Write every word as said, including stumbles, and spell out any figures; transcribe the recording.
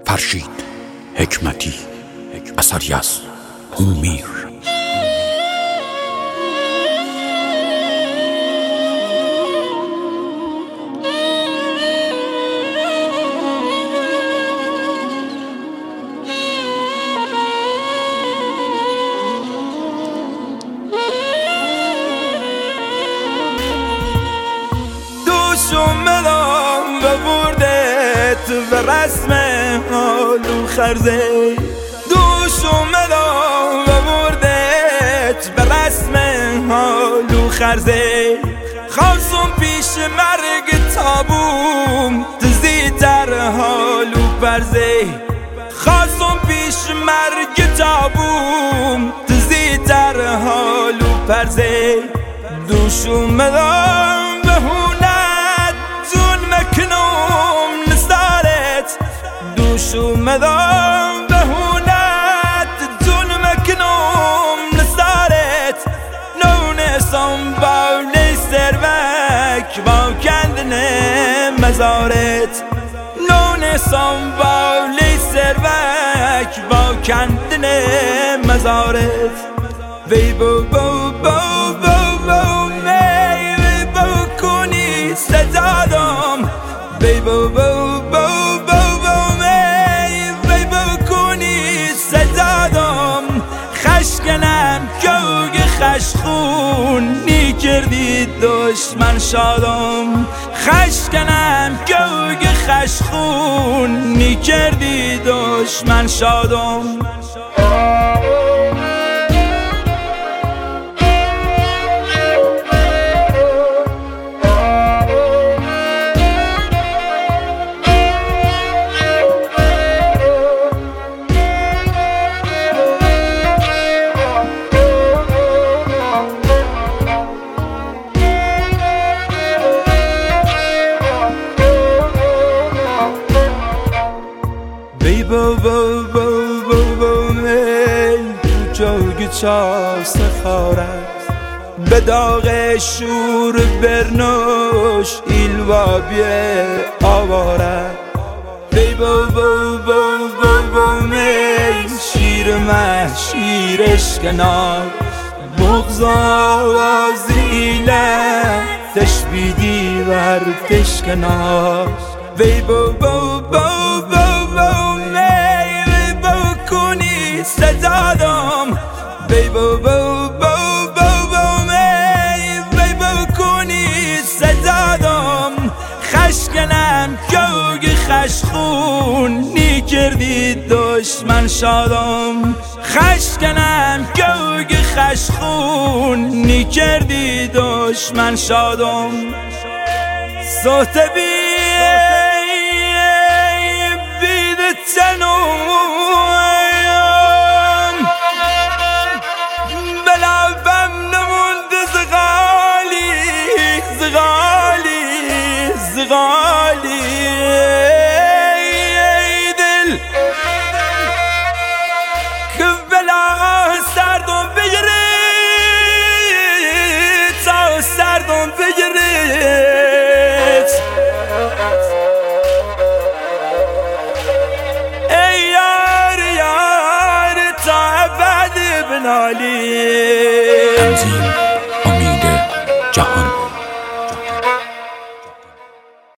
فرشید حکمتی، اثری از هومیر. اومدم و بردت به رسم حالو خرزه، دوش اومدم و بردت به رسم حالو خرزه. خواستم پیش مرگ تابوم تزیتر حالو پرزه، خواستم پیش مرگ تابوم تزیتر حالو پرزه. دوش اومدم به دوش اومدم به هونت جون مکنم نسارت، نونسم با سروک با کندن مزارت، نونسم با سروک با کندن مزارت. وی بو بو بو بو بو می وی بو کنی سجادم، وی بو بو بو خشکنم کوگ خشخونی کردی دشمن شادم، خشکنم کوگ خشخونی کردی دشمن شادم. بو بو بو بو بو می جوگ چاست خارد به داغ شور برنوش ایلوا بیه آوارد. بی بو بو بو بو بو می شیر مه شیرش کنار بغض آوازیله تشبیدی ور تشکنار. بی بو بو بو بو بو سجادم، بی بو بو بو بو بو می بی بو کنی سجادم. خشکنم کوگ خشخونی کردی دشمن شادم، خشکنم کوگ خشخونی کردی دشمن شادم. صوت بی بید تنو زغالی ای دل که بلا سردم بگیری تا سردم بگیری، ای یار یار تا ابد بنالی.